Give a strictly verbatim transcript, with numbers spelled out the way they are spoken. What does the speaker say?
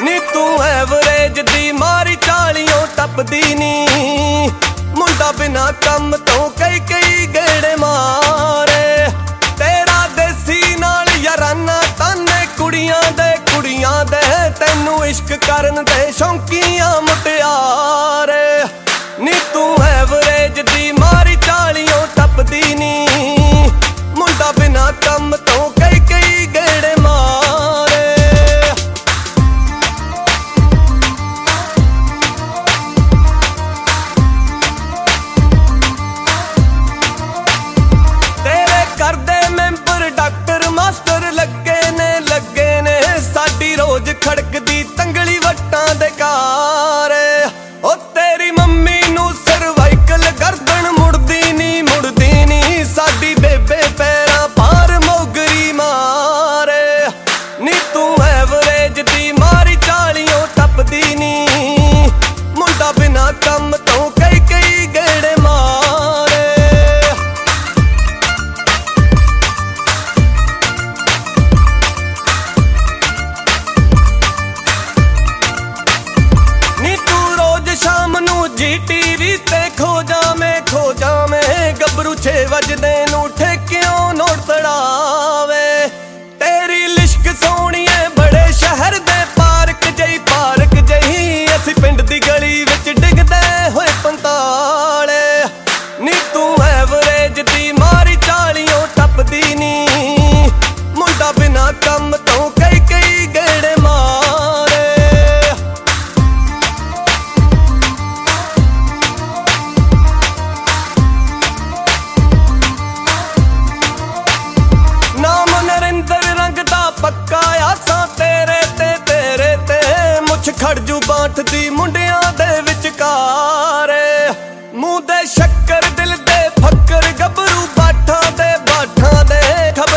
ਨੀ ਤੂੰ ਐਵਰੇਜ ਦੀ ਮਾਰੀ ਚਾਲੀਓਂ ਟੱਪਦੀ ਨੀ। ਮੁੰਡਾ ਬਿਨਾ ਕੰਮ ਤੋਂ ਕਈ ਕਈ ਗੇੜੇ ਮਾਰੇ। ਤੇਰਾ ਦੇਸੀ ਨਾਲ ਯਾਰਾਨਾ ਤਾਨੇ ਕੁੜੀਆਂ ਦੇ ਕੁੜੀਆਂ ਦੇ ਤੈਨੂੰ ਇਸ਼ਕ ਕਰਨ ਦੇ ਸ਼ੌਂਕੀਆਂ ਮੁਟਿਆਰੇ। ਨੀ ਤੂੰ ਐਵਰੇਜ ਦੀ ਮਾਰੀ ਚਾਲੀਓਂ ਟੱਪਦੀ ਨੀ। ਮੁੰਡਾ ਬਿਨਾ ਕੰਮ ਤੋਂ ਕਈ ਕਈ ਗੇੜੇ ਮਾਰੇ। ਤੇਰੇ ਕਰਦੇ ਮੈਂਬਰ ਡਾਕਟਰ ਮਾਸਟਰ ਲੱਗੇ ਨੇ ਲੱਗੇ ਨੇ। ਸਾਡੀ ਰੋਜ਼ ਖੜਕਦੀ ਤੰਗਲੀ ਵੱਟਾਂ ਦੇ ਕਾਰ। ਓ ਤੇਰੀ ਮੰਮੀ ਨੂੰ ਸਰਵਾਈਕਲ ਗਰਦਨ ਮੁੜਦੀ ਨੀ ਮੁੜਦੀ ਨੀ। ਸਾਡੀ ਬੇਬੇ ਪੈਰਾਂ ਭਾਰ ਮੋਗਰੀ ਮਾਰੇ। ਨੀ ਤੂੰ ਐਵਰੇਜ ਦੀ ਮਾਰੀ ਚਾਲੀਓਂ ਟੱਪਦੀ ਨੀ। ਮੁੰਡਾ ਬਿਨਾ ਕੰਮ ਤੋਂ ਕਈ ਕਈ ਗੇੜੇ ਮਾਰੇ। ਨੀ ਤੂੰ ਰੋਜ਼ ਸ਼ਾਮ ਨੂੰ ਜੀ ਟੀਵੀ ਤੇ ਖੋ ਜਾਵੇਂ ਖੋ ਜਾਵੇਂ। ਗੱਭਰੂ ਛੇ ਵਜਦੇ ਨੂੰ ਠੇਕਿਓਂ ਨੋਟ ਤੜਾਵੇ। ਤੇਰੀ ਲਿਸ਼ਕ ਸੋਹਣੀਏ ਬੜੇ ਸ਼ਹਿਰ ਦੇ ਪਾਰਕ ਜਈ ਪਾਰਕ ਜਈ। ਅਸੀਂ ਪਿੰਡ ਦੀ ਗਲੀ ਵਿੱਚ ਡਿੱਗਦੇ ਹੋਏ ਪੰਤਾਲੇ। ਨੀ ਤੂੰ ਐਵਰੇਜ ਦੀ ਮਾਰੀ ਚਾਲੀਓਂ ਟੱਪਦੀ ਨੀ। ਮੁੰਡਾ ਬਿਨਾ ਕੰਮ ਤੋਂ ਕਈ ਕਈ ਗੇੜੇ ਮਾਰੇ। ਨਾਮ ਨਰਿੰਦਰ ਰੰਗ ਦਾ ਪੱਕਾ ਆਸਾਂ ਤੇਰੇ ਤੇ ਤੇਰੇ ਤੇ। ਮੁੱਛ ਖੜਜੂ ਬਾਂਠ ਦੀ ਮੁੰਡਿਆਂ ਦੇ ਵਿਚਕਾਰ। ਮੂੰਹ ਦੇ ਸ਼ੱਕਰ ਦਿਲ ਦੇ ਫੱਕਰ ਗੱਭਰੂ ਬਾਠਾਂ ਦੇ ਬਾਠਾਂ ਦੇ। ਖਬਰ